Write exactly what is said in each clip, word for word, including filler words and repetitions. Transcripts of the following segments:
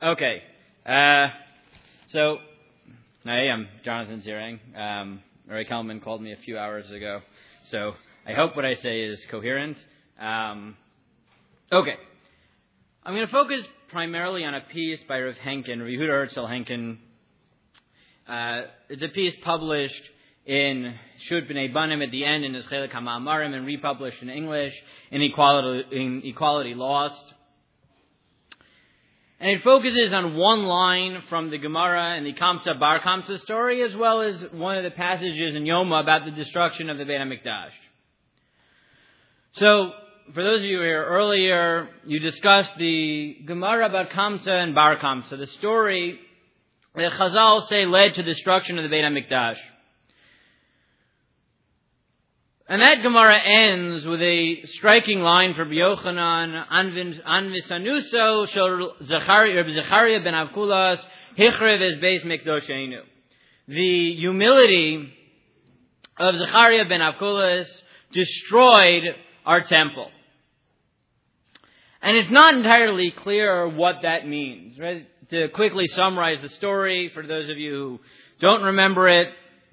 Okay. Uh, so, hey, I'm Jonathan Zierang. Um, Ray Kalman called me a few hours ago. So, I hope what I say is coherent. Um, okay. I'm going to focus primarily on a piece by Rav Henkin, Rav Yehuda Herzl Henkin. Uh, it's a piece published in Shut B'nai Banim at the end in his Chelik HaMa'amarim and republished in English in Equality, in Equality Lost. And it focuses on one line from the Gemara and the Kamsa Bar Kamsa story, as well as one of the passages in Yoma about the destruction of the Beit HaMikdash. So, for those of you who were here earlier, you discussed the Gemara about Kamsa and Bar Kamsa, the story that Chazal say led to the destruction of the Beit HaMikdash. And that Gemara ends with a striking line for Yochanan, Anvisanuso shel Zechariah ben Avkulas, Hichrev es Beis Mikdosheinu. The humility of Zechariah ben Avkulas destroyed our temple. And it's not entirely clear what that means. Right? To quickly summarize the story, for those of you who don't remember it,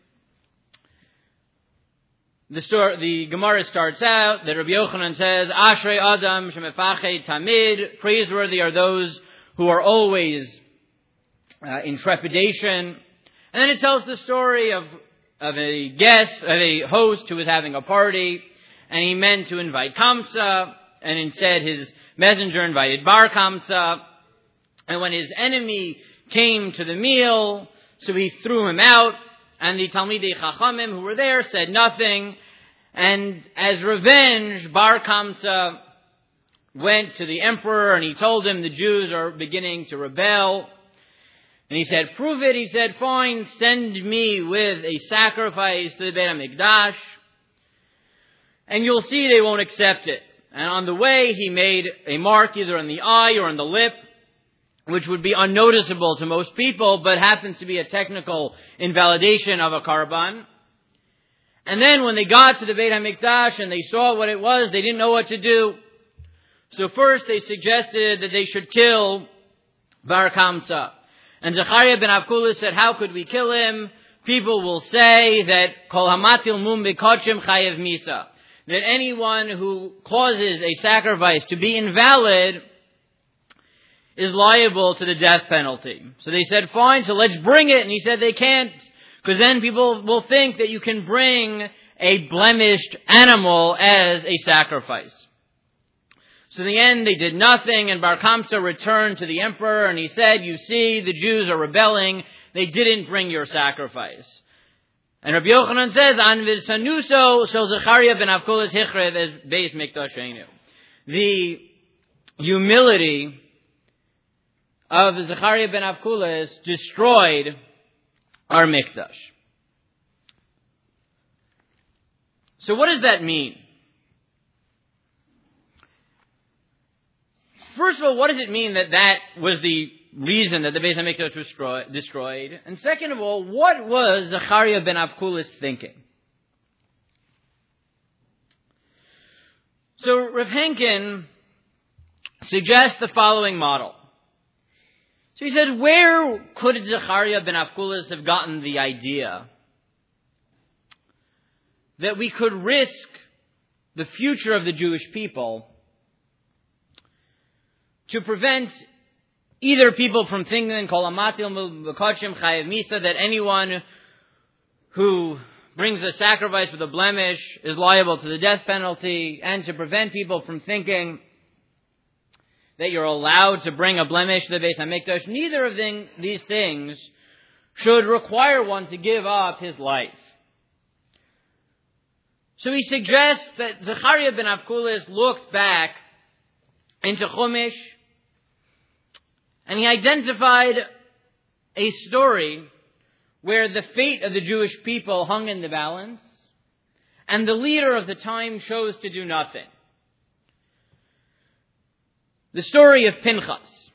The story, the Gemara starts out that Rabbi Yochanan says, Ashrei Adam shemefached tamid, praiseworthy are those who are always uh, in trepidation. And then it tells the story of, of a guest, of a host who was having a party, and he meant to invite Kamsa, and instead his messenger invited Bar Kamsa. And when his enemy came to the meal, so he threw him out. And the Talmidei Chachamim who were there said nothing. And as revenge, Bar Kamsa went to the emperor and he told him the Jews are beginning to rebel. And he said, prove it. He said, fine, send me with a sacrifice to the Beit HaMikdash. And you'll see they won't accept it. And on the way, he made a mark either on the eye or on the lip, which would be unnoticeable to most people, but happens to be a technical invalidation of a karban. And then when they got to the Beit HaMikdash and they saw what it was, they didn't know what to do. So first they suggested that they should kill Bar Kamsa. And Zechariah ben Avkulas said, how could we kill him? People will say that Kol Hamatil Mum B'Kodshim Chayev Misa. That anyone who causes a sacrifice to be invalid is liable to the death penalty. So they said, fine, so let's bring it. And he said they can't, because then people will think that you can bring a blemished animal as a sacrifice. So in the end, they did nothing, and Bar Kamsa returned to the emperor, and he said, you see, the Jews are rebelling. They didn't bring your sacrifice. And Rabbi Yochanan says, Anvid Sanuso, so Zechariah ben Avkulas Hichrev as Beis Mikdosheinu. The humility of Zechariah ben Avkulas destroyed our Mikdash. So what does that mean? First of all, what does it mean that that was the reason that the Beit HaMikdash was destroyed? And second of all, what was Zechariah ben Avkulas thinking? So Rav Henkin suggests the following model. So he said, where could Zechariah ben Avkulas have gotten the idea that we could risk the future of the Jewish people to prevent either people from thinking Kol Hamatil B'Kodshim Chayev Misa, that anyone who brings a sacrifice with a blemish is liable to the death penalty, and to prevent people from thinking that you're allowed to bring a blemish to the Beit HaMikdash. Neither of these things should require one to give up his life. So he suggests that Zechariah ben Avkulas looked back into Chumash, and he identified a story where the fate of the Jewish people hung in the balance, and the leader of the time chose to do nothing. The story of Pinchas.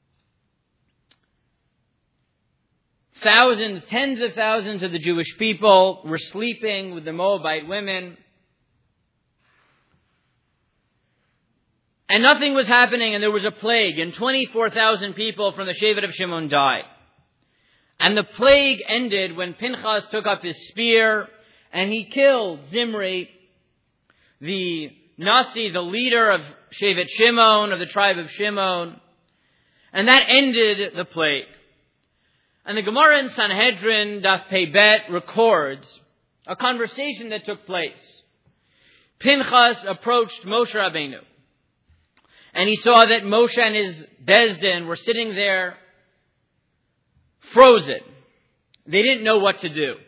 Thousands, tens of thousands of the Jewish people were sleeping with the Moabite women. And nothing was happening, and there was a plague, and twenty-four thousand people from the Shevet of Shimon died. And the plague ended when Pinchas took up his spear, and he killed Zimri, the Nasi, the leader of Shevet Shimon, of the tribe of Shimon. And that ended the plague. And the Gemara in Sanhedrin, Daf Pei Bet, records a conversation that took place. Pinchas approached Moshe Rabbeinu. And he saw that Moshe and his Bezdin were sitting there frozen. They didn't know what to do.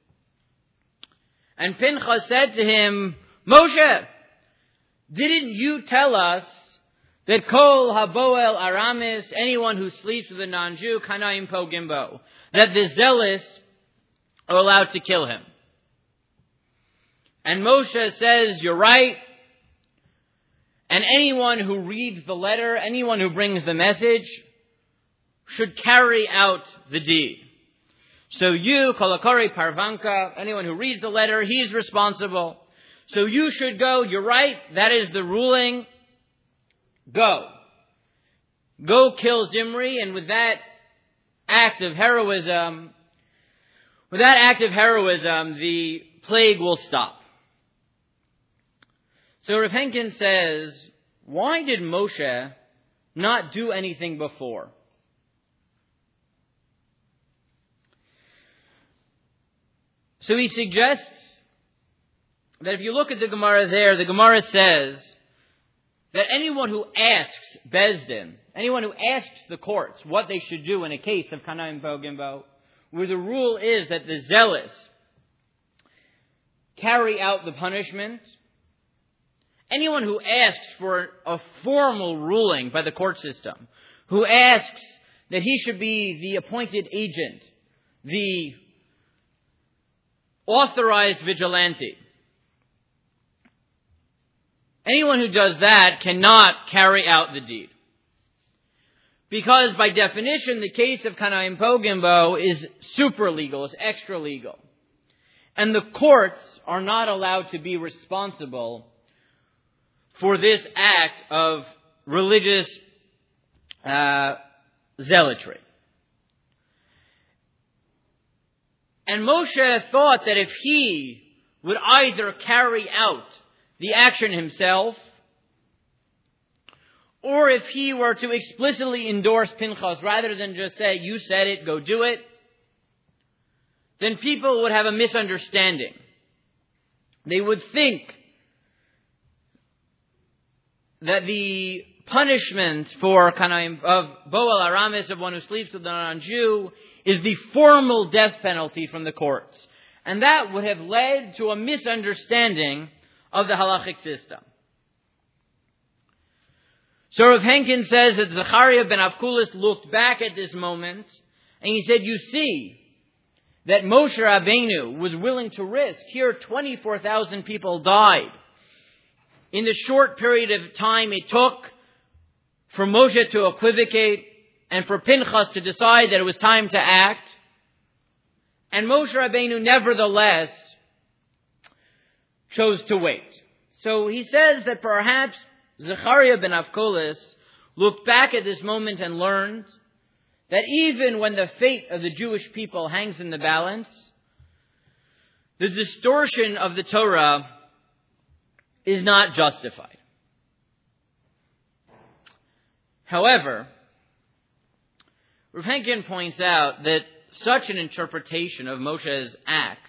And Pinchas said to him, Moshe, didn't you tell us that Kol Haboel Aramis, anyone who sleeps with a non-Jew, Kanaim Po Gimbo, that the zealous are allowed to kill him? And Moshe says, you're right. And anyone who reads the letter, anyone who brings the message, should carry out the deed. So you, Kolakari Parvanka, anyone who reads the letter, he's responsible. So you should go. You're right. That is the ruling. Go. Go kill Zimri, and with that act of heroism, with that act of heroism, the plague will stop. So Rav Henkin says, why did Moshe not do anything before? So he suggests that if you look at the Gemara there, the Gemara says that anyone who asks Bezdin, anyone who asks the courts what they should do in a case of Kanaim Po Gimbo, where the rule is that the zealous carry out the punishment, anyone who asks for a formal ruling by the court system, who asks that he should be the appointed agent, the authorized vigilante, anyone who does that cannot carry out the deed. Because by definition, the case of Kanaim Po Gimbo is super legal, is extra legal. And the courts are not allowed to be responsible for this act of religious uh, zealotry. And Moshe thought that if he would either carry out the action himself, or if he were to explicitly endorse Pinchas rather than just say, you said it, go do it, then people would have a misunderstanding. They would think that the punishment for Kanaim of Boel Aramis, of one who sleeps with a non-Jew, is the formal death penalty from the courts. And that would have led to a misunderstanding of the halachic system. So Rav Henkin says that Zechariah ben Avkulis looked back at this moment and he said, you see that Moshe Rabbeinu was willing to risk. Here twenty-four thousand people died. In the short period of time it took for Moshe to equivocate and for Pinchas to decide that it was time to act. And Moshe Rabbeinu nevertheless chose to wait. So he says that perhaps Zechariah ben Avkulis looked back at this moment and learned that even when the fate of the Jewish people hangs in the balance, the distortion of the Torah is not justified. However, Rav Henkin points out that such an interpretation of Moshe's acts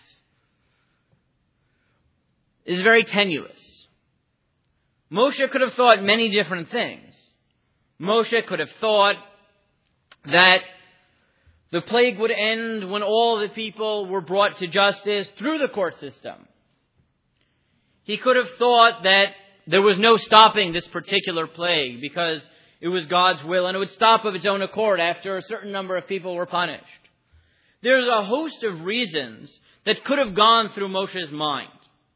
is very tenuous. Moshe could have thought many different things. Moshe could have thought that the plague would end when all the people were brought to justice through the court system. He could have thought that there was no stopping this particular plague because it was God's will and it would stop of its own accord after a certain number of people were punished. There's a host of reasons that could have gone through Moshe's mind.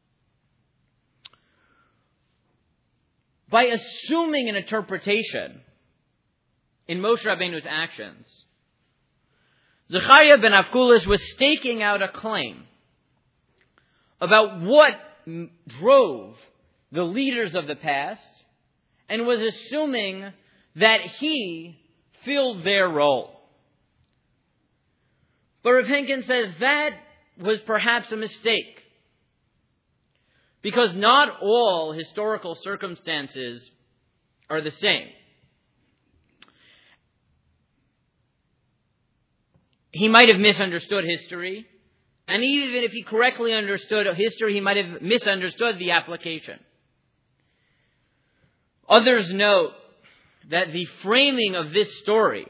By assuming an interpretation in Moshe Rabbeinu's actions, Zechariah ben Avkulis was staking out a claim about what drove the leaders of the past and was assuming that he filled their role. But Rav Henkin says that was perhaps a mistake, because not all historical circumstances are the same. He might have misunderstood history, and even if he correctly understood history, he might have misunderstood the application. Others note that the framing of this story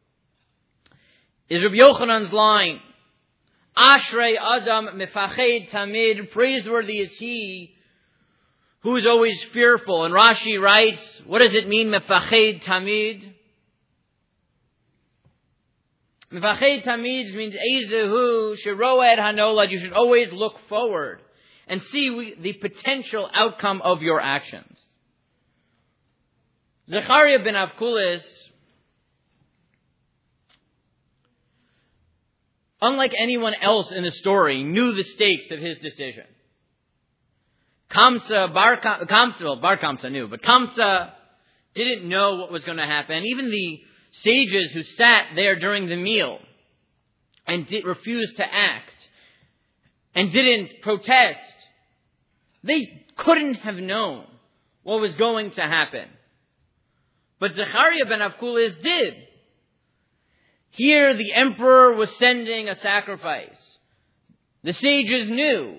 is Rabbi Yochanan's line, Ashrei Adam mefached tamid, praiseworthy is he who is always fearful. And Rashi writes, what does it mean, mefached tamid? Mefached tamid means Ezehu sheroed hanolad. You should always look forward and see the potential outcome of your actions. Zechariah ben Avkulis, unlike anyone else in the story, knew the stakes of his decision. Kamsa, Bar Kamsa, well, Bar Kamsa knew, but Kamsa didn't know what was going to happen. Even the sages who sat there during the meal and did, refused to act and didn't protest, they couldn't have known what was going to happen. But Zechariah ben Avkulis did. Here the emperor was sending a sacrifice. The sages knew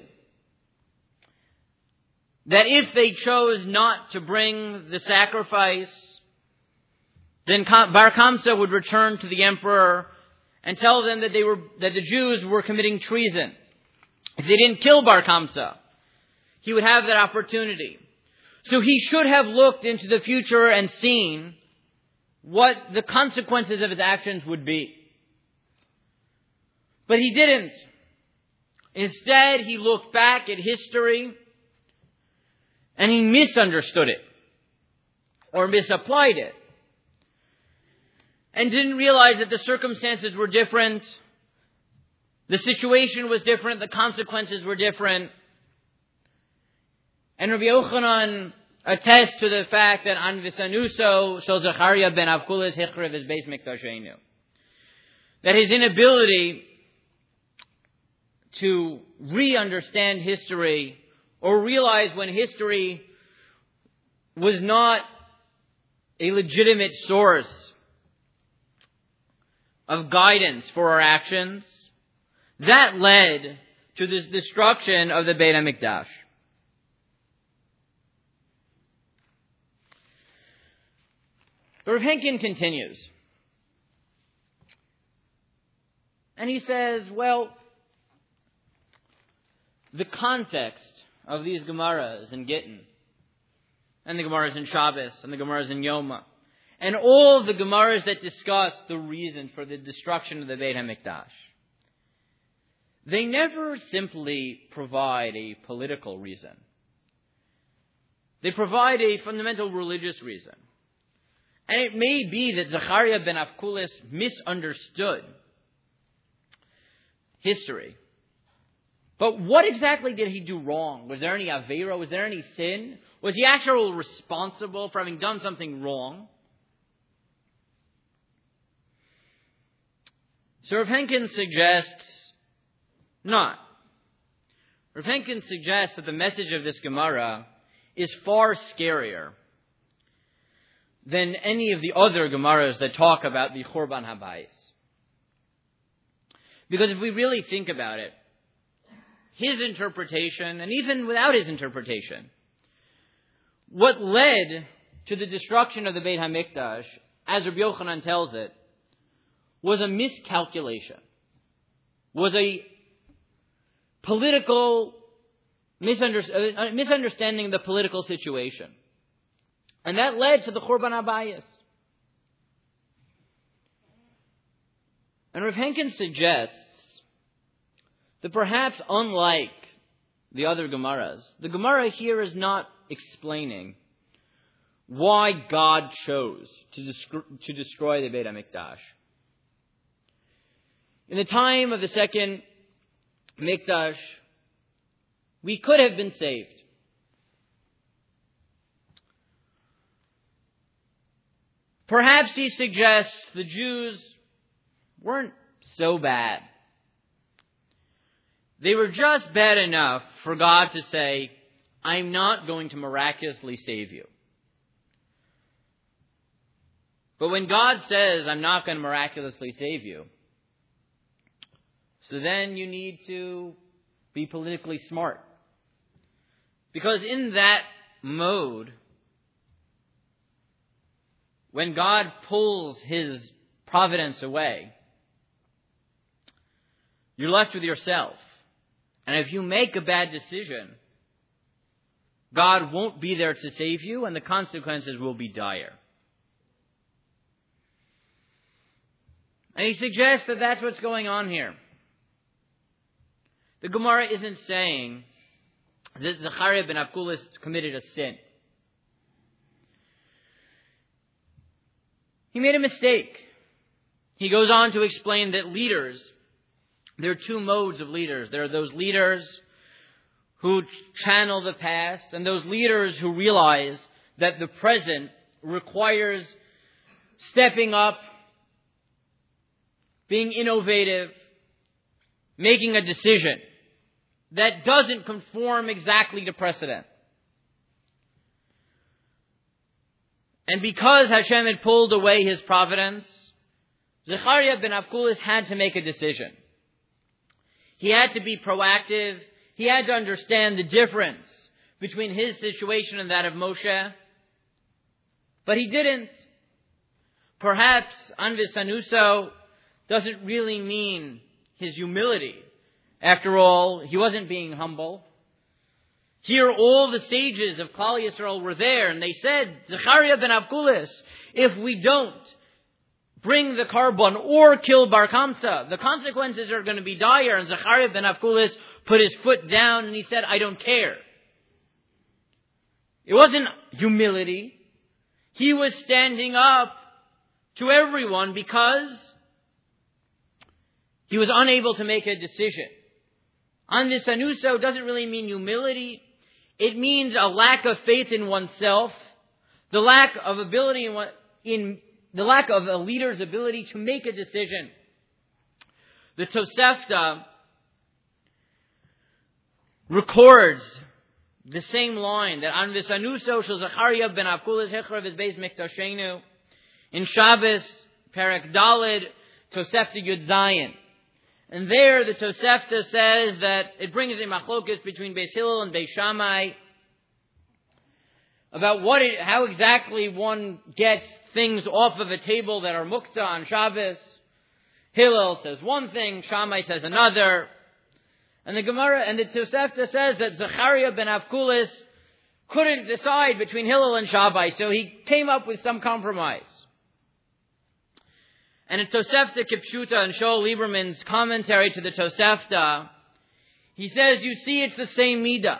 that if they chose not to bring the sacrifice, then Bar Kamsa would return to the emperor and tell them that they were that the Jews were committing treason. If they didn't kill Bar Kamsa, he would have that opportunity. So he should have looked into the future and seen what the consequences of his actions would be. But he didn't. Instead, he looked back at history and he misunderstood it or misapplied it and didn't realize that the circumstances were different, the situation was different, the consequences were different. And Rabbi Yochanan attests to the fact that An Visanuso Shel Zechariah ben Avkulis Hichrev is Beis Mikdasheinu, that his inability to re-understand history or realize when history was not a legitimate source of guidance for our actions, that led to this destruction of the Beit HaMikdash. But Rav Henkin continues. And he says, well, the context of these Gemaras in Gittin, and the Gemaras in Shabbos, and the Gemaras in Yoma, and all the Gemaras that discuss the reason for the destruction of the Beit HaMikdash, they never simply provide a political reason. They provide a fundamental religious reason. And it may be that Zechariah ben Avkulis misunderstood history. But what exactly did he do wrong? Was there any Aveira? Was there any sin? Was he actually responsible for having done something wrong? So Rav Henkin suggests not. Rav Henkin suggests that the message of this Gemara is far scarier than any of the other Gemaras that talk about the Churban Habayis. Because if we really think about it, his interpretation, and even without his interpretation, what led to the destruction of the Beit HaMikdash, as Rabbi Yochanan tells it, was a miscalculation, was a political misunder- uh, misunderstanding of the political situation. And that led to the Churban Habayis. And Rav Henkin suggests that perhaps unlike the other Gemaras, the Gemara here is not explaining why God chose to, desc- to destroy the Beit HaMikdash. In the time of the second Mikdash, we could have been saved. Perhaps he suggests the Jews weren't so bad. They were just bad enough for God to say, I'm not going to miraculously save you. But when God says, I'm not going to miraculously save you, so then you need to be politically smart. Because in that mode, when God pulls His providence away, you're left with yourself. And if you make a bad decision, God won't be there to save you, and the consequences will be dire. And he suggests that that's what's going on here. The Gemara isn't saying that Zechariah ben Avkulis committed a sin. He made a mistake. He goes on to explain that leaders, there are two modes of leaders. There are those leaders who channel the past, and those leaders who realize that the present requires stepping up, being innovative, making a decision that doesn't conform exactly to precedent. And because Hashem had pulled away His providence, Zechariah ben Avkulis had to make a decision. He had to be proactive. He had to understand the difference between his situation and that of Moshe. But he didn't. Perhaps Anvisanuso doesn't really mean his humility. After all, he wasn't being humble. Here, all the sages of Klal Yisrael were there, and they said, Zechariah ben Avkulis, if we don't bring the carbon or kill Bar Kamsa, the consequences are going to be dire. And Zechariah ben Avkulis put his foot down and he said, I don't care. It wasn't humility. He was standing up to everyone because he was unable to make a decision. Anvisanuso doesn't really mean humility. It means a lack of faith in oneself, the lack of ability in, in the lack of a leader's ability to make a decision. The Tosefta records the same line that Anvisanuso shel Zechariah ben Avkulis hechrav es beis mikdashenu in Shabbos Perek Daled Tosefta Yud Zayin. And there the Tosefta says that it brings a machlokas between Beis Hillel and Beis Shammai about what it, how exactly one gets things off of a table that are mukta on Shabbos. Hillel says one thing, Shammai says another. And the Gemara and the Tosefta says that Zechariah ben Avkulis couldn't decide between Hillel and Shammai, so he came up with some compromise. And in Tosefta Kipshuta and Shaul Lieberman's commentary to the Tosefta, he says, you see, it's the same midah.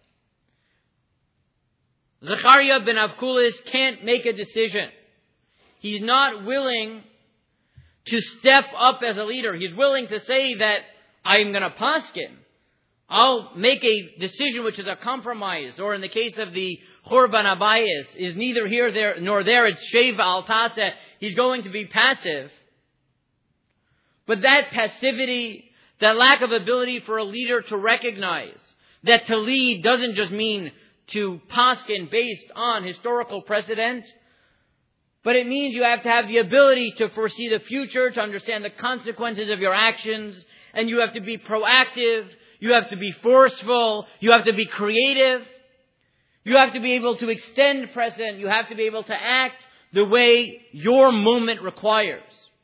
Zechariah ben Avkulis can't make a decision. He's not willing to step up as a leader. He's willing to say that I'm going to paskin. I'll make a decision which is a compromise. Or in the case of the Churban Abayis, is neither here there nor there. It's Sheva al Taseh. He's going to be passive. But that passivity, that lack of ability for a leader to recognize that to lead doesn't just mean to paskin based on historical precedent, but it means you have to have the ability to foresee the future, to understand the consequences of your actions, and you have to be proactive, you have to be forceful, you have to be creative, you have to be able to extend precedent, you have to be able to act the way your moment requires.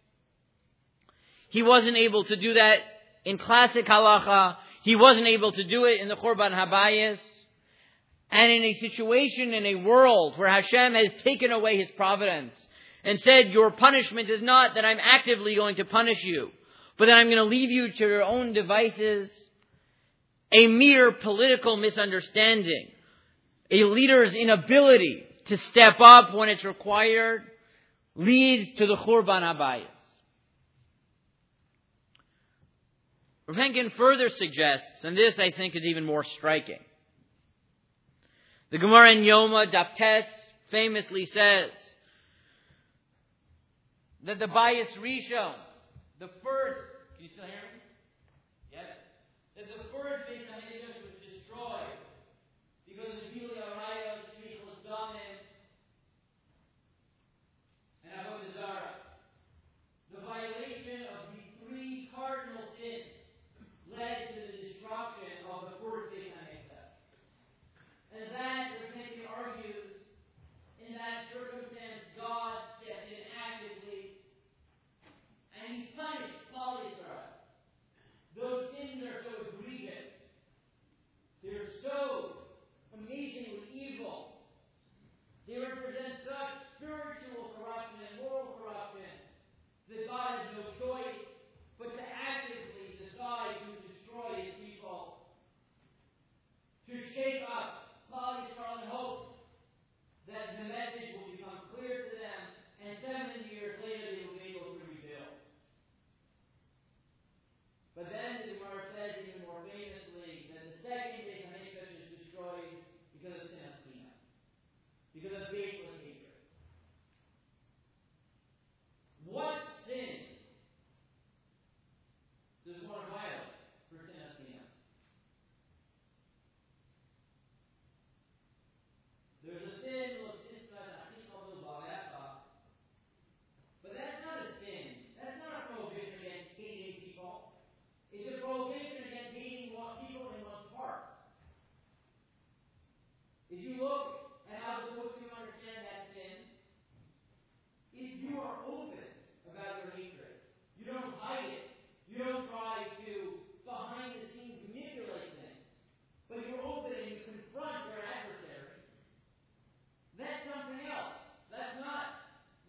He wasn't able to do that in classic halacha. He wasn't able to do it in the Churban Habayis. And in a situation, in a world where Hashem has taken away His providence and said, your punishment is not that I'm actively going to punish you, but that I'm going to leave you to your own devices, a mere political misunderstanding, a leader's inability to step up when it's required, leads to the Churban Habayis. Rav Henkin further suggests, and this I think is even more striking. The Gemara in Yoma Daf Tes famously says that the Bayis Rishon, the first, can you still hear me? Yes? That the first Beis HaMikdash was destroyed because of Gilui Arayos, Shvichus Damim, and Avodah Zarah. The violation of these three cardinal sins led to the destruction of the first Beis HaMikdash. And that, the Rebbe argues, in that circumstance, God stepped in actively, and He punished Klal Yisrael. Those sins are so egregious. They're so amazingly evil. They represent such spiritual corruption and moral corruption that God has no choice but to actively decide to destroy His people, to shake up Klal Yisrael and hope that the message will become clear to them, and seven years later they will be able to rebuild. But then the Gemara says even more famously that the second Beis HaMikdash is destroyed because of sin of Sinah, because of faithless hatred. What sin does one violate for sin of Sinah? There's a sin, but that's not a sin. That's not a prohibition against hating people. It's a prohibition against hating people in one's heart. If you look at how the books can understand that sin, if you are open about your hatred, you don't hide it, you don't try to, behind the scenes, manipulate things, but you're open and you confront your adversary, that's something else. That's not.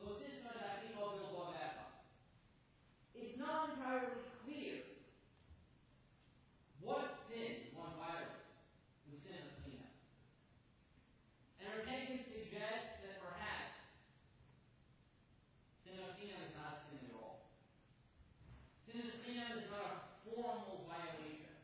It's not entirely clear what sin one violates, the sin of Sinah. And repentance suggests that perhaps sin of Sinah is not a sin at all. Sin of Sinah is not a formal violation.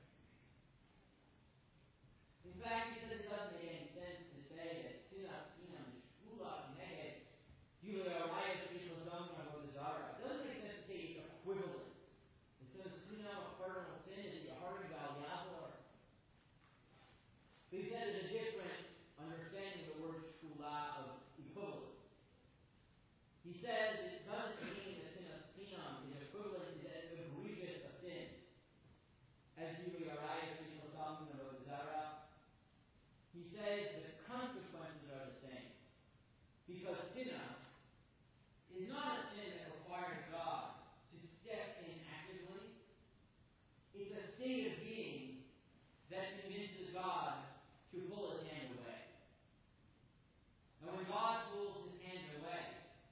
In fact, it doesn't make any sense to say that sin of Sinah is shula neged Gilui Arayos Shvichus Damim and Avodah Zarah. It doesn't make sense to say it's equivalent. And so the Sinah of cardinal sin is the Yahari Val Yahor. But he said it's a different understanding of the word shula of equivalent. He says it doesn't mean the sin of Sinah is equivalent to as egregious a sin as Gilui Arayos Shvichus Damim and Avodah Zarah. He says the consequences are the same. Because Sinah is not a sin that requires God to step in actively. It's a state of being that convinces God to pull His hand away. And when God pulls His hand away,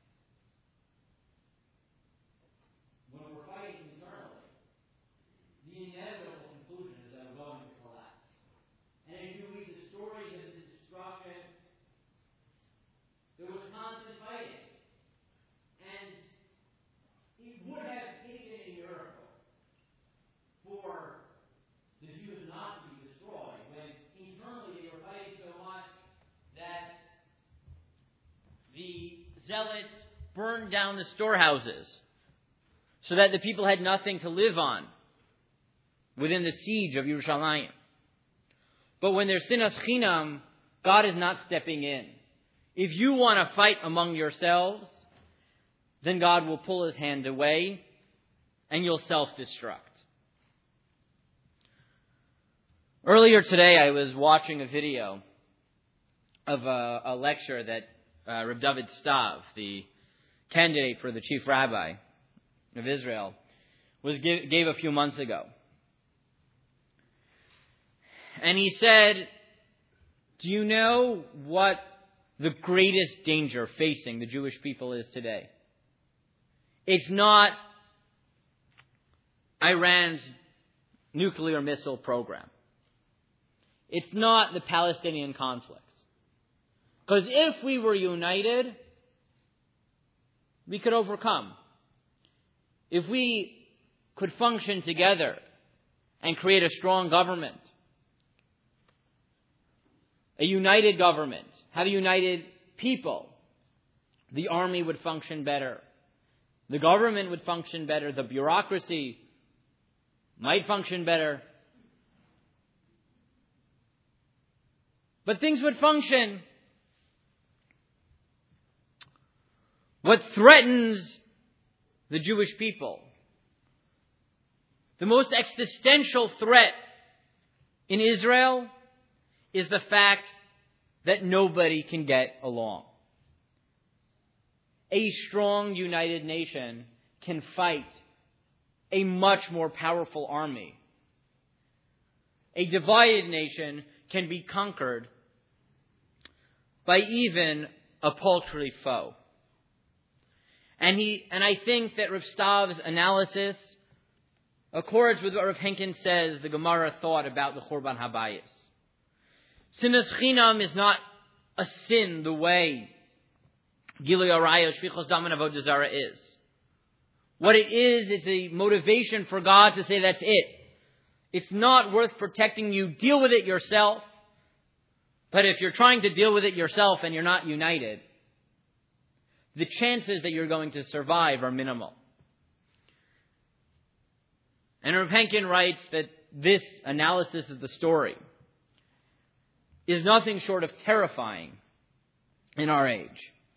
when we're fighting internally, the inevitable conclusion is that we're going to collapse. And if you read the story of the destruction, there was constant fighting. And it would have taken a miracle for the Jews not to be destroyed when internally they were fighting so much that the zealots burned down the storehouses so that the people had nothing to live on within the siege of Yerushalayim. But when there's sinas chinam, God is not stepping in. If you want to fight among yourselves, then God will pull His hand away and you'll self-destruct. Earlier today, I was watching a video of a, a lecture that uh, Reb David Stav, the candidate for the chief rabbi of Israel, was give, gave a few months ago. And he said, do you know what the greatest danger facing the Jewish people is today? It's not Iran's nuclear missile program. It's not the Palestinian conflict. Because if we were united, we could overcome. If we could function together and create a strong government, a united government, have a united people, the army would function better. The government would function better. The bureaucracy might function better. But things would function. What threatens the Jewish people, the most existential threat in Israel, is the fact that nobody can get along. A strong, united nation can fight a much more powerful army. A divided nation can be conquered by even a paltry foe. And he, and I think that Rav Stav's analysis accords with what Rav Henkin says the Gemara thought about the Churban Habayis. Sinas Chinam is not a sin the way Gilui Arayos, Shvichos Dam, and Avodah Zarah is. What it is, it's a motivation for God to say that's it. It's not worth protecting you. Deal with it yourself. But if you're trying to deal with it yourself and you're not united, the chances that you're going to survive are minimal. And Rav Henkin writes that this analysis of the story is nothing short of terrifying in our age.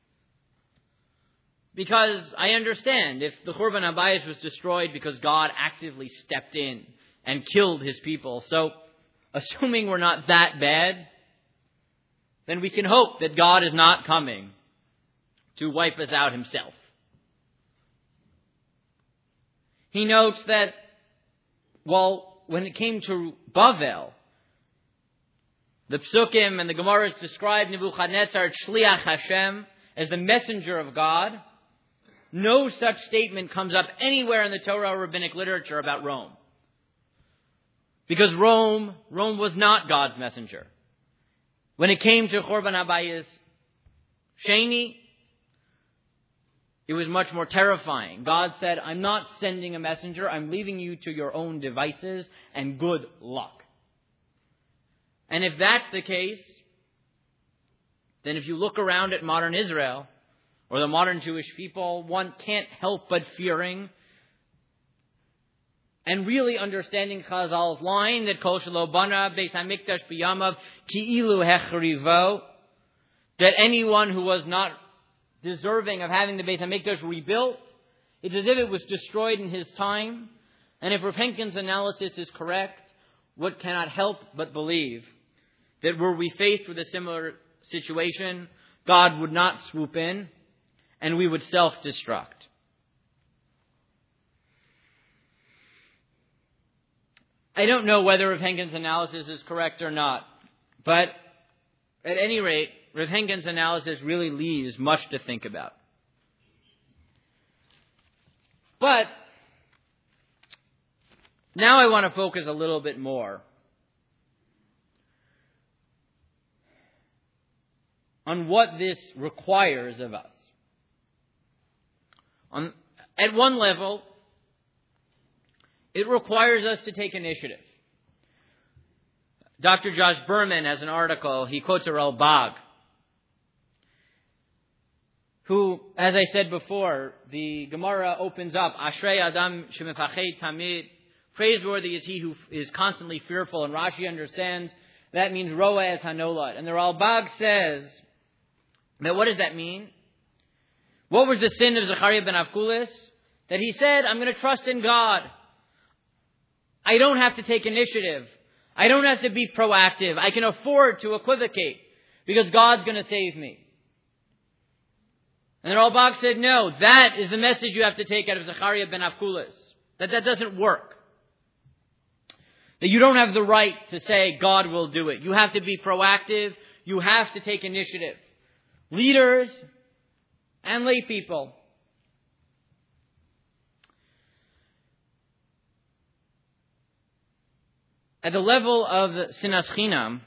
Because I understand if the Churban Habayis was destroyed because God actively stepped in and killed his people. So, assuming we're not that bad, then we can hope that God is not coming to wipe us out himself. He notes that, well, when it came to Bavel, the Psukim and the Gemaras describe Nebuchadnezzar, Shliach Hashem, as the messenger of God. No such statement comes up anywhere in the Torah or rabbinic literature about Rome. Because Rome, Rome was not God's messenger. When it came to Churban Habayis Sheni, it was much more terrifying. God said, I'm not sending a messenger, I'm leaving you to your own devices, and good luck. And if that's the case, then if you look around at modern Israel, or the modern Jewish people, one can't help but fearing and really understanding Chazal's line that Kol shelo bana Beis Hamikdash b'yamav ki'ilu hechrivo, that anyone who was not deserving of having the Beis Hamikdash rebuilt, it's as if it was destroyed in his time. And if Rav Henkin's analysis is correct, one cannot help but believe that were we faced with a similar situation, God would not swoop in, and we would self-destruct. I don't know whether Rav Henkin's analysis is correct or not, but at any rate, Rav Henkin's analysis really leaves much to think about. But now I want to focus a little bit more on what this requires of us. On, at one level, it requires us to take initiative. Doctor Josh Berman has an article, he quotes a Ralbag, who, as I said before, the Gemara opens up, Ashrei Adam Shemefachet Tamid, praiseworthy is he who is constantly fearful, and Rashi understands that means Roa es Hanolad. And the Ralbag says, that what does that mean? What was the sin of Zechariah ben Avkulis? That he said, I'm going to trust in God. I don't have to take initiative. I don't have to be proactive. I can afford to equivocate because God's going to save me. And the Ralbag said, no, that is the message you have to take out of Zechariah ben Avkulis. That that doesn't work. That you don't have the right to say God will do it. You have to be proactive. You have to take initiative. Leaders and lay people. At the level of Sinas Chinam,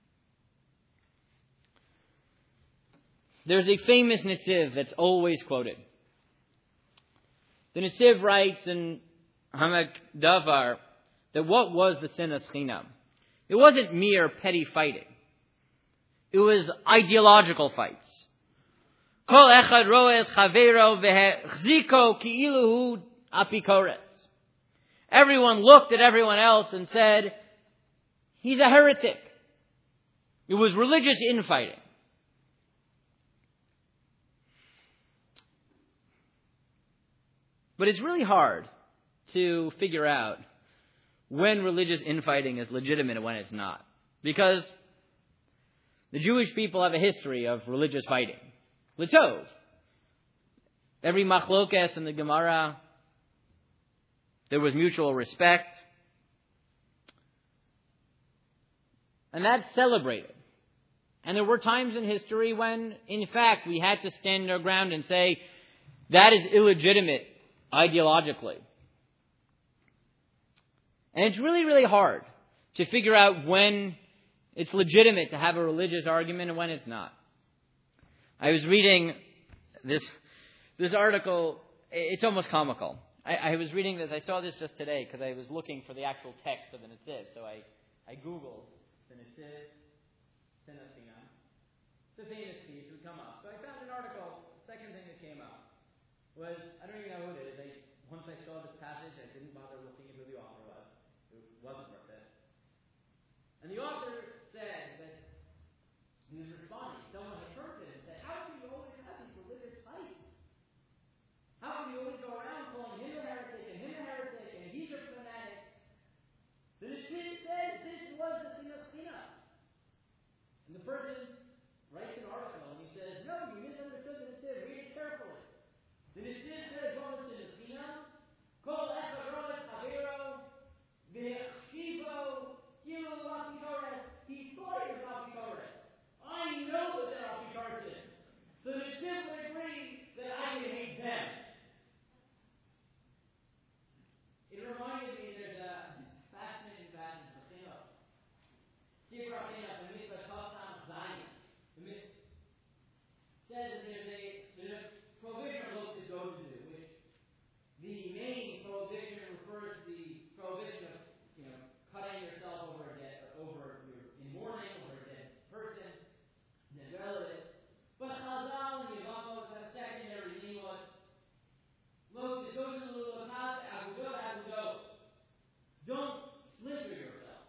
there's a famous Netziv that's always quoted. The Netziv writes in Hamak Davar that what was the Sinas Chinam? It wasn't mere petty fighting. It was ideological fights. Kol echad roe es chavero vehechziko ki'ilu hu apikores. Everyone looked at everyone else and said, he's a heretic. It was religious infighting. But it's really hard to figure out when religious infighting is legitimate and when it's not. Because the Jewish people have a history of religious fighting. L'tov. Every machlokes in the Gemara, there was mutual respect. And that's celebrated. And there were times in history when, in fact, we had to stand our ground and say, that is illegitimate ideologically. And it's really, really hard to figure out when it's legitimate to have a religious argument and when it's not. I was reading this this article. It's almost comical. I, I was reading this. I saw this just today because I was looking for the actual text of the Netziv. So I, I Googled the Netziv. It's a famous piece would come up. So I found an article. Second thing that came up was, I don't even know who it is. I, once I saw this passage, I didn't bother looking at who the author was. It wasn't worth it. And the author said that he was responding. Someone had turned to him and said, how can you always have these religious fights? How can you always go around calling him a heretic and him a heretic and he's a fanatic? The Netziv said this was the Sinachina. And the person writes an article and he says, no, you misunderstood the Netziv. Read it carefully. The Netziv says, what was the Sinachina? Kol echad roes chavero v'chshivo kilu apikores. He thought it was apikores. I know that they're apikores. So the Netziv would agree that I can hate them. It reminded me there's a fascinating passage in Chinuch. Sifra Chinuch, the mitzvah Chosam Zayin. The mitzvah says that there's a, there's a prohibition of what to go to do, which the main prohibition refers to the prohibition of, you know, cutting yourself over a dead, over your in mourning over a dead person, dead relative. But Chazal and Yevamos have a secondary limud. Look, it goes to the little Chaz, Agudo, Agudo. Don't splinter yourself.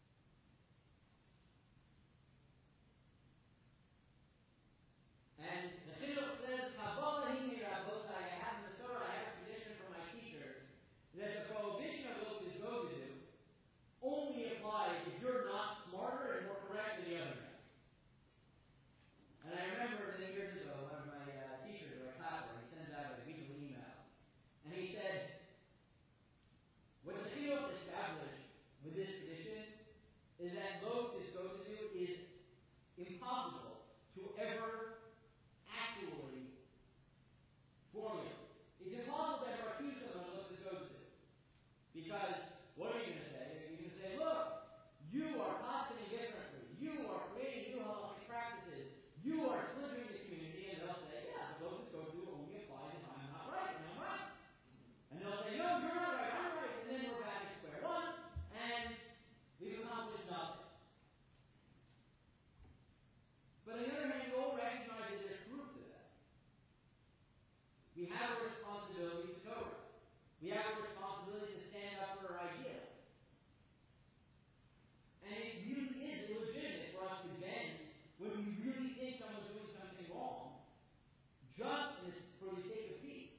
And the Chinuch says, Kabbalah himi rabosai, I have in the Torah, I have a tradition from my teachers, that the prohibition of what is go to do only applies if you're not smarter and more correct than the other guy. And I remember many years ago, one of my uh, teachers, or a classroom, he sends out a weekly email. And he said, what the Chinuch established with this tradition is that lo disgozu is impossible to ever actually formulate. It's impossible to ever accuse someone of lo disgozu. Because what are you going to say? You're going to say, look, you are positing differently. You are creating new halachic practices. You are splintering the community. And they'll say, yeah, but lo disgozu only applies if I'm not right and I'm right. And they'll say, no, you're not right, I'm right. And then we're back at square one, and we've accomplished nothing. But on the other hand, you all recognize that there's truth to that. We have a responsibility to Torah. We have a responsibility to stand up for our ideas. And it really is illegitimate for us to bend when we really think someone's doing something wrong, just for the sake of peace.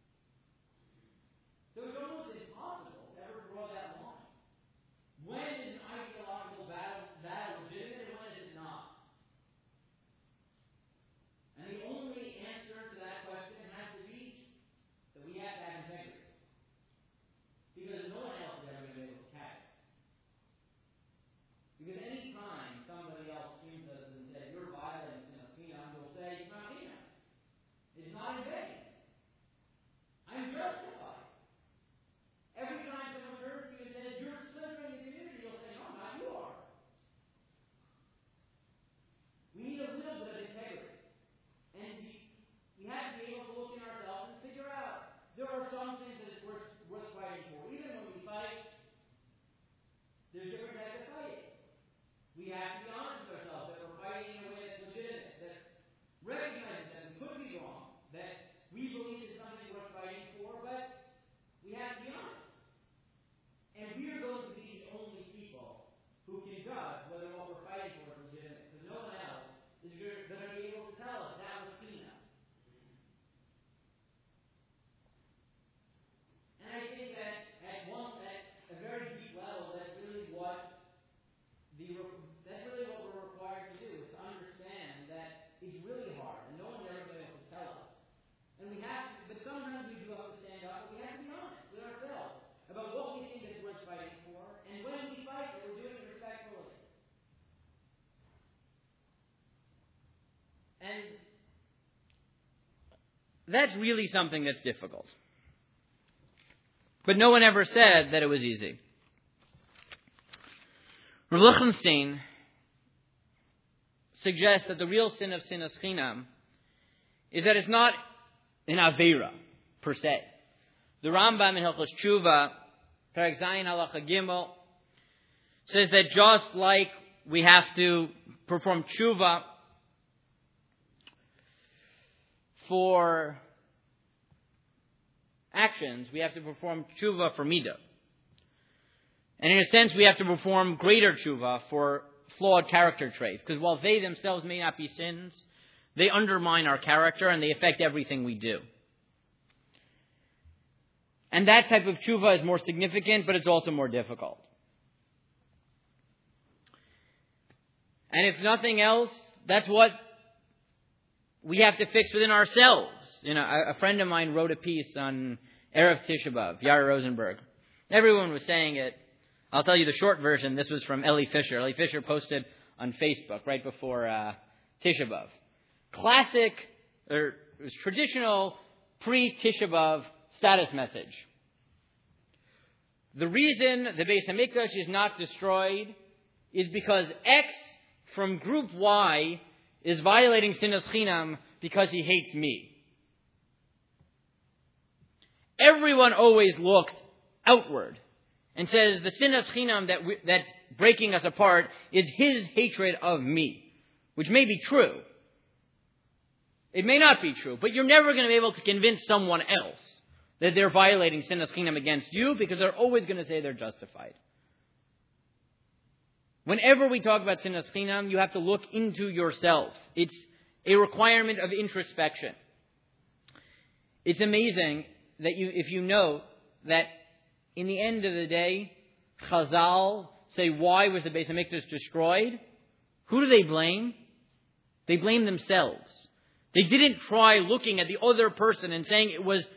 So it's almost impossible to ever draw that line. When is an ideological battle, battle legitimate and when is it not? And the only answer to that question has to be that we have to have integrity. Because no one else is ever going to be able to catch us. Because any time somebody else screams at us and says, you're violating Sinachina, we'll say, it's not Sinach. It's that's really something that's difficult. But no one ever said that it was easy. Rav Lichtenstein suggests that the real sin of sinas chinam is that it's not an aveira per se. The Rambam in Hilchos Tshuva, Perek Zayin Halacha Gimel, says that just like we have to perform tshuva for actions, we have to perform tshuva for midah. And in a sense, we have to perform greater tshuva for flawed character traits. Because while they themselves may not be sins, they undermine our character and they affect everything we do. And that type of tshuva is more significant, but it's also more difficult. And if nothing else, that's what we have to fix within ourselves. You know, a, a friend of mine wrote a piece on Erev Tisha B'Av, Yari Rosenberg. Everyone was saying it. I'll tell you the short version. This was from Eli Fisher. Eli Fisher posted on Facebook right before uh, Tisha B'Av. Classic, or it was traditional pre-Tisha B'Av status message. The reason the Beis HaMikdash is not destroyed is because X from group Y is violating sinas chinam because he hates me. Everyone always looks outward and says the sinas chinam that we, that's breaking us apart is his hatred of me, which may be true. It may not be true, but you're never going to be able to convince someone else that they're violating sinas chinam against you because they're always going to say they're justified. Whenever we talk about sinas chinam, you have to look into yourself. It's a requirement of introspection. It's amazing that you, if you know that in the end of the day, Chazal say, why was the Beis HaMikdash destroyed? Who do they blame? They blame themselves. They didn't try looking at the other person and saying it was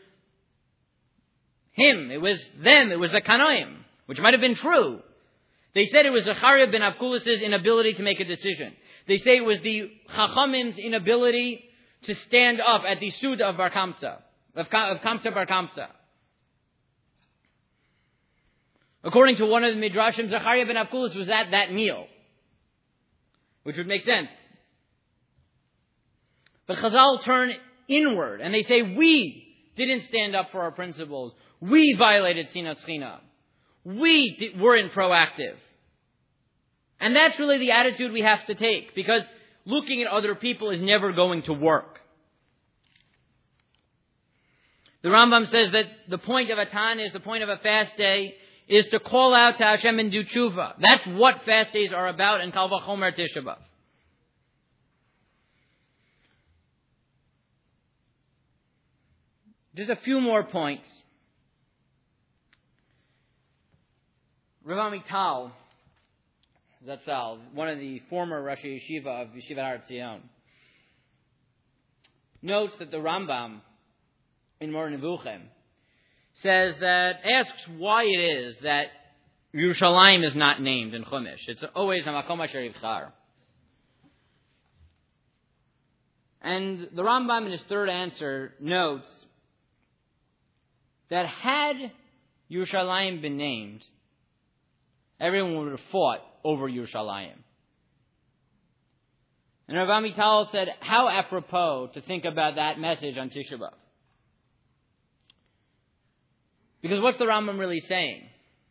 him, it was them, it was the Kanaim, which might have been true. They said it was Zechariah ben Avkulis' inability to make a decision. They say it was the Chachamim's inability to stand up at the Suda of Bar Kamsa, of, of Kamsa Bar Kamsa. According to one of the Midrashim, Zechariah ben Avkulis was at that meal, which would make sense. But Chazal turn inward and they say, we didn't stand up for our principles. We violated sinas chinam. We did, weren't proactive. And that's really the attitude we have to take, because looking at other people is never going to work. The Rambam says that the point of a Tan is, the point of a fast day, is to call out to Hashem and do tshuva. That's what fast days are about in Kal Vachomer Tisha B'Av. Just a few more points. Rav Amital Zatzal, one of the former Rosh Yeshiva of Yeshivat Har Tzion, notes that the Rambam in Moreh Nevuchim says that, asks why it is that Yerushalayim is not named in Chumash. It's always Hamakom Asher Yivchar. And the Rambam in his third answer notes that had Yerushalayim been named, everyone would have fought over Yerushalayim. And Rav Amital said, how apropos to think about that message on Tisha B'Av. Because what's the Rambam really saying?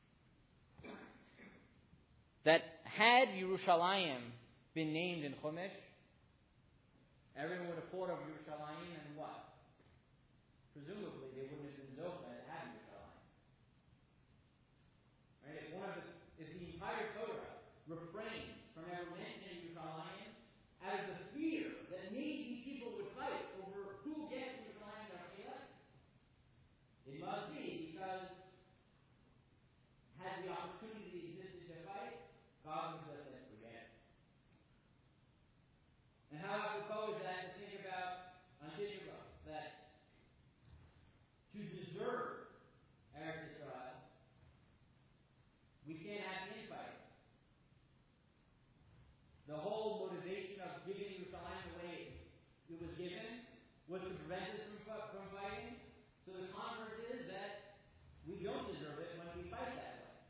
That had Yerushalayim been named in Chumash, everyone would have fought over Yerushalayim and what? Presumably they wouldn't have been Zochah at having Yerushalayim. Right? If, one of the, if the entire Torah refrained from ever mentioning Yerushalayim out of the fear that maybe people would fight over who gets Yerushalayim and Achillah, it must be because had the opportunity existed to fight, God would just let forget. And how apropos is that to think about on Tisha B'Av, that to deserve Eretz Yisrael, we can't have infighting. The whole motivation of giving Yerushalayim the way it was given was to prevent us from, from fighting. So the converse is that we don't deserve it when we fight that way.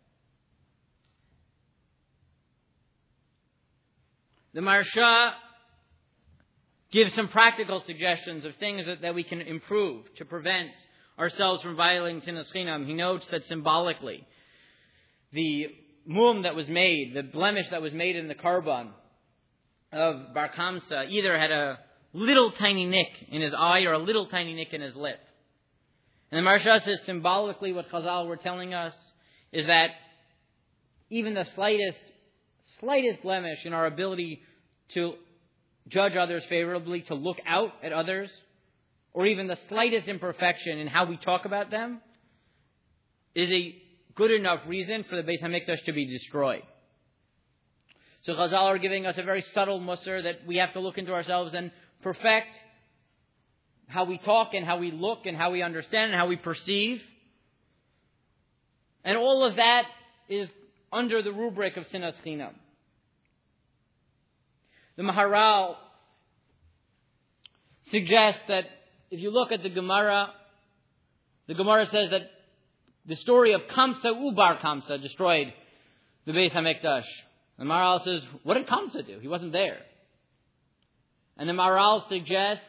The Maharsha gives some practical suggestions of things that, that we can improve to prevent ourselves from violating sinas chinam. He notes that symbolically, the mum that was made, the blemish that was made in the karban of Bar Kamsa, either had a little tiny nick in his eye or a little tiny nick in his lip. And the Maharsha says symbolically what Chazal were telling us is that even the slightest, slightest blemish in our ability to judge others favorably, to look out at others, or even the slightest imperfection in how we talk about them, is a good enough reason for the Beis HaMikdash to be destroyed. So Chazal are giving us a very subtle musar that we have to look into ourselves and perfect how we talk and how we look and how we understand and how we perceive. And all of that is under the rubric of sinas chinam. The Maharal suggests that if you look at the Gemara, the Gemara says that the story of Kamsa Ubar Kamsa destroyed the Beis HaMikdash. The Maharal says, what did Kamsa do? He wasn't there. And the Maharal suggests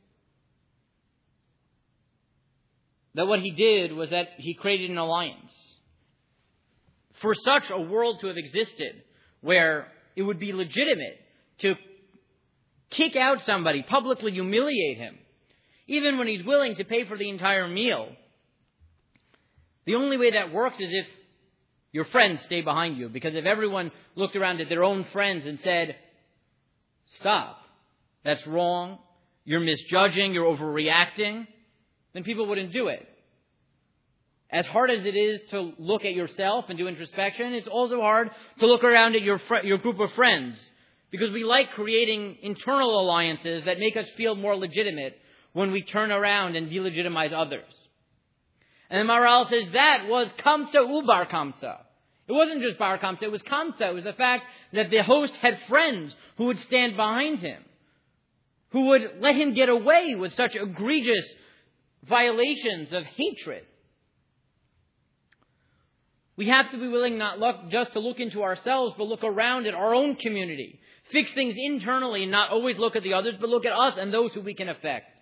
that what he did was that he created an alliance. For such a world to have existed where it would be legitimate to kick out somebody, publicly humiliate him, even when he's willing to pay for the entire meal, the only way that works is if your friends stay behind you. Because if everyone looked around at their own friends and said, stop, that's wrong, you're misjudging, you're overreacting, then people wouldn't do it. As hard as it is to look at yourself and do introspection, it's also hard to look around at your fr- your group of friends. Because we like creating internal alliances that make us feel more legitimate when we turn around and delegitimize others. And the Maharal says that was Kamsa Ubar Kamsa. It wasn't just Bar Kamsa, it was Kamsa. It was the fact that the host had friends who would stand behind him, who would let him get away with such egregious violations of hatred. We have to be willing not look, just to look into ourselves, but look around at our own community. Fix things internally and not always look at the others, but look at us and those who we can affect.